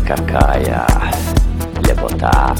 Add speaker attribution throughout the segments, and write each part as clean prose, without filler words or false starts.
Speaker 1: какая лепота.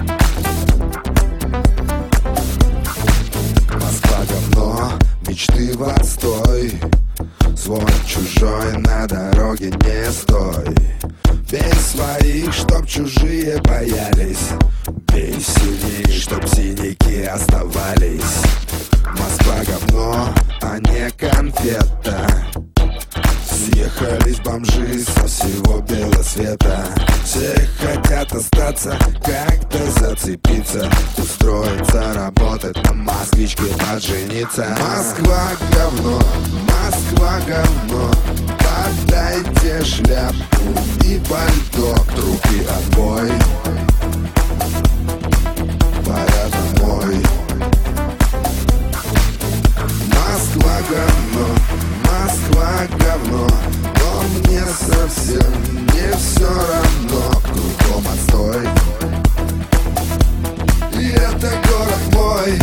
Speaker 2: Москва говно, мечты в отстой. Свой чужой на дороге не стой. Бей своих, чтоб чужие боялись. Бей сильней, чтоб синяки оставались. Москва говно, а не конфета. Съехались бомжи со всего белого света. Все хотят остаться, как-то зацепиться, устроиться, работать, на москвичке пожениться. Москва говно, Москва говно. Подайте шляпу и пальто, трубки отбой. Пора домой. Москва говно, Москва говно. Но мне совсем не все равно. Кругом отстой. И это город мой.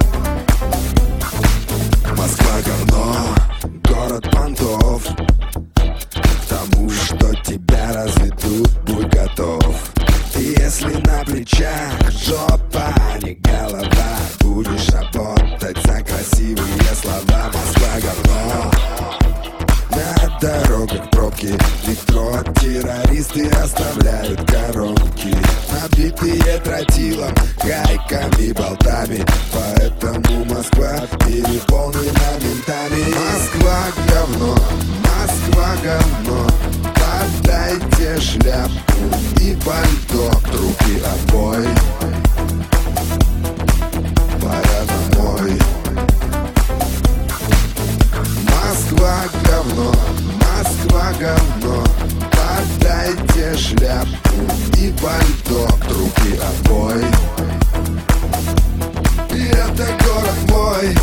Speaker 2: Москва говно, город понтов. К тому, что тебя разведут, будь готов. И если на плечах жопа, а не голова, будешь работать за красивые слова. Москва говно. На дорогах пробки, метро террористы оставляют коробки, набитые тротилом, гайками, болтами. Поэтому Москва переполнена ментами. Москва говно, Москва говно. Подайте шляпу и пальто, трубки отбой. Пора домой. Москва говно, Москва говно. Подайте шляпу и пальто, трубки отбой. И это город мой.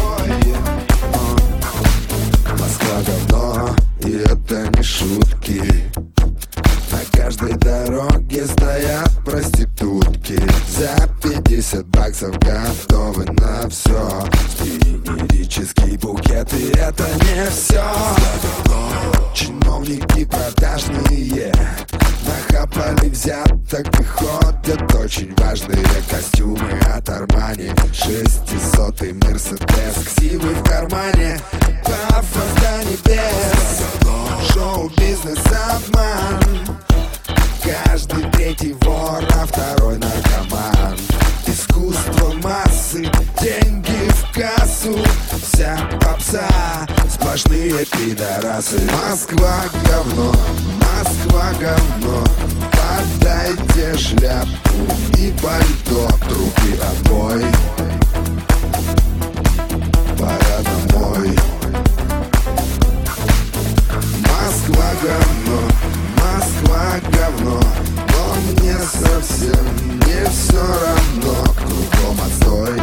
Speaker 2: Москва говно, и это не шутки. На каждой дороге стоят проститутки. За 50 баксов готовы на все. Лирический букет, и это не все. Чиновники продажные нахапали взяток и ходят очень важные костюмы от Армани. 600-й Мерседес, ксивы в кармане, пафос до небес. Шоу-бизнес обман. Каждый третий вор, а второй наркоман. Искусство массы, деньги в кассу. Вся попса, сплошные пидорасы. Москва говно, Москва говно. Подайте шляпу и пальто, трубки отбой. Пора домой. Москва говно, Москва говно. Но мне совсем не все равно. Кругом отстой.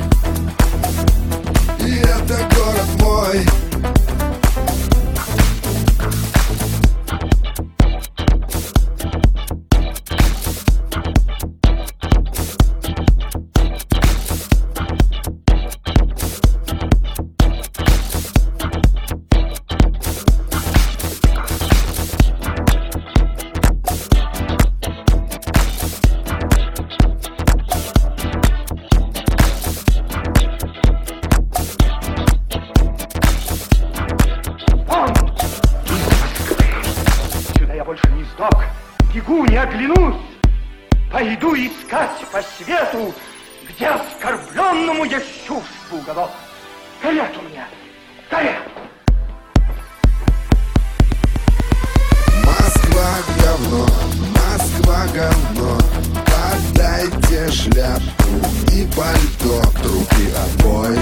Speaker 2: И это город мой.
Speaker 3: Бегу, не оглянусь, пойду искать по свету, где оскорбленному я чувствую уголок. Горят у меня, горят.
Speaker 2: Москва говно, Москва говно. Подайте шляпу и пальто, трубки отбой.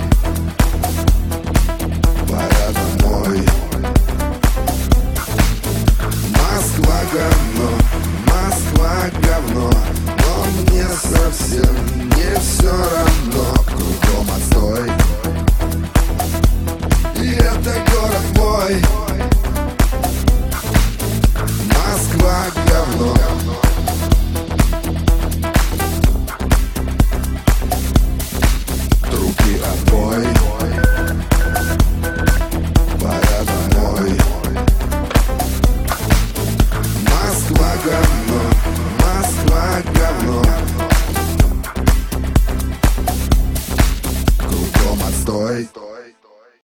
Speaker 2: Пора домой. Москва говно, Москва говно. Но мне совсем не все равно. Кругом отстой. И это город мой. Москва говно.